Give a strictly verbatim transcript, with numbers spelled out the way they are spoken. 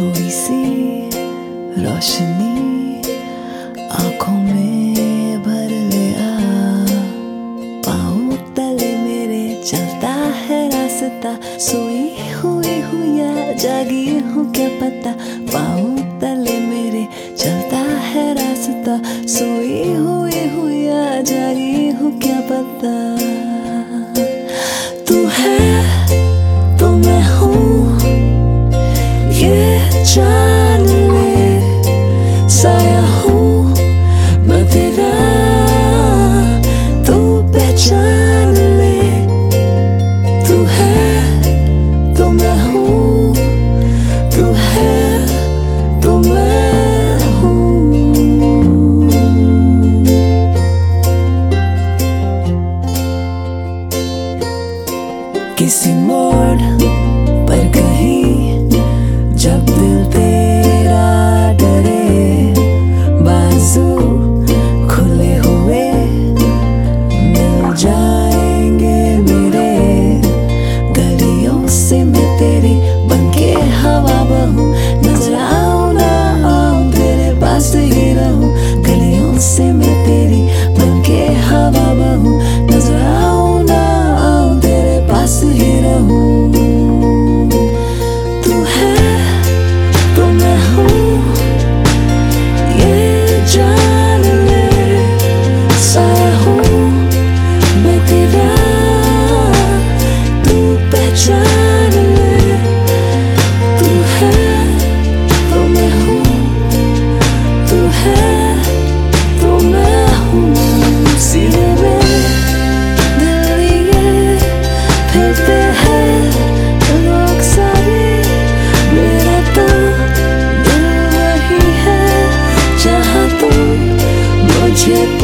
थोड़ी सी रोशनी आंखों में भर ले आ, पाँव तले मेरे चलता है रास्ता, सोई हुई हूँ या जागी हूँ क्या पता, पाँव तले मेरे चलता है रास्ता, सोई हुई हूँ या जागी हूँ क्या पता। तू है तो मैं हूँ ये जान ले, साया हूँ मैं तेरा तू पहचान ले। तू है तो मैं हूँ, तू है तो मैं हूँ। किसी मोड़ पर कहीं जब दिल तेरा डरे, बाजू खुले हुए मिल जाएंगे मेरे, गलियों से मैं तेरी बनके हवा बहूं, नजर आऊं ना आऊं तेरे पास ही रहूं, गलियों से मैं तेरी बनके हवा बहूं, नजर आऊं ना आऊं तेरे पास ही रहूं। तू है तो मैं हूँ ये जान ले, साया हूँ मैं तेरा तू पहचान ले। तू है तो मैं हूँ, तू है तो मैं हूँ। सीने में दिल लिए फिरते हैं लोग सारे, मेरा तो दिल वही है जहाँ तुम मुझे